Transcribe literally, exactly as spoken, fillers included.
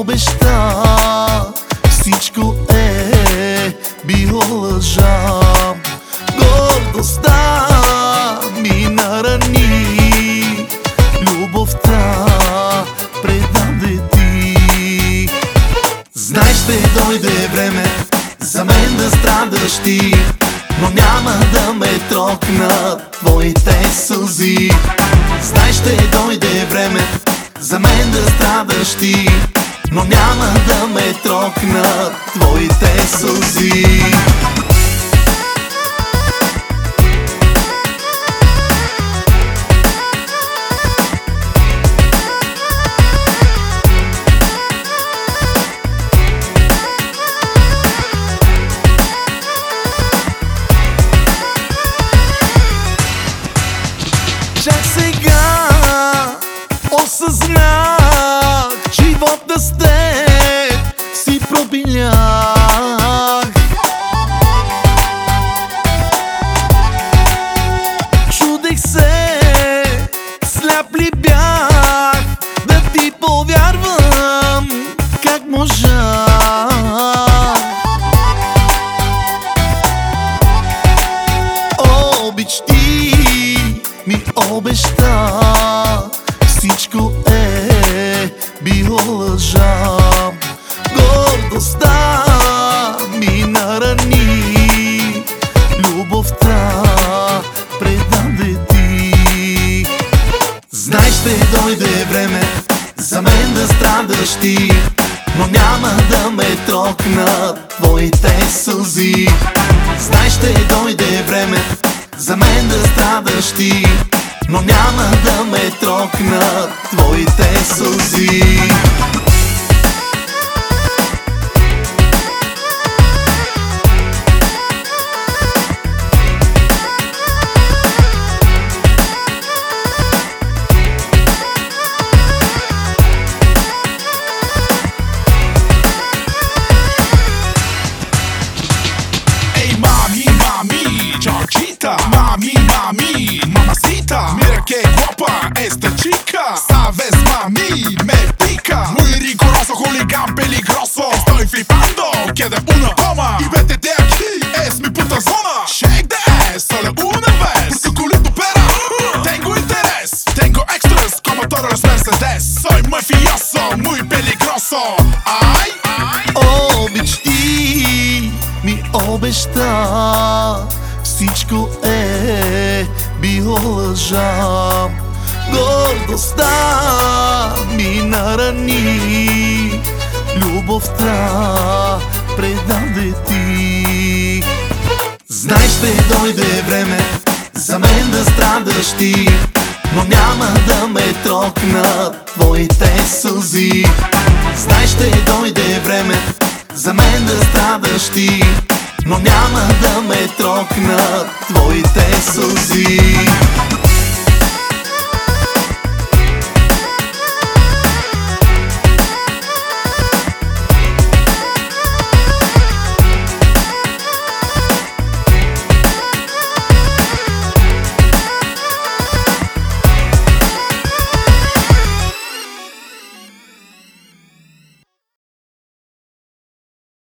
обеща, всичко е било лъжа. Гордостта ми нарани, любовта предаде ти. Знай, ще дойде време за мен да страдаш ти, но няма да ме трокнат твоите сълзи. Знай, ще дойде време за мен да страдаш ти, но няма да ме трокнат твоите сълзи. Чак сега осъзнах, живота с теб си пропилях. Чудех се, сляп ли бях да ти повярвам, как можах. Обич ти ми обеща, всичко е било лъжа. Гордостта ми нарани, любовта предаде ти. Знай, ще дойде време за мен да страдаш ти, но няма да ме трокнат твоите сълзи. Знай, ще дойде време за мен да страдаш ти, но няма да ме трокнат твоите сълзи. Mami, mami, mamacita, mira que guapa esta chica. Sabes, mami, me pica. Muy riguroso, hooligan peligroso. Estoy flipando, queda una toma y vete de aquí, es mi puta zona. Shake the ass, solo una vez, porque culito pera. Tengo interés, tengo extras como todos los Mercedes. Soy mafioso, muy peligroso. Ay, ay. Обич ти ми обеща, всичко е било лъжа. Гордостта ми нарани, любовта предаде ти. Знай, ще дойде време за мен да страдаш ти, но няма да ме трокнат твоите сълзи. Знай, ще дойде време за мен да страдаш ти, но няма да ме трокнат твоите сълзи.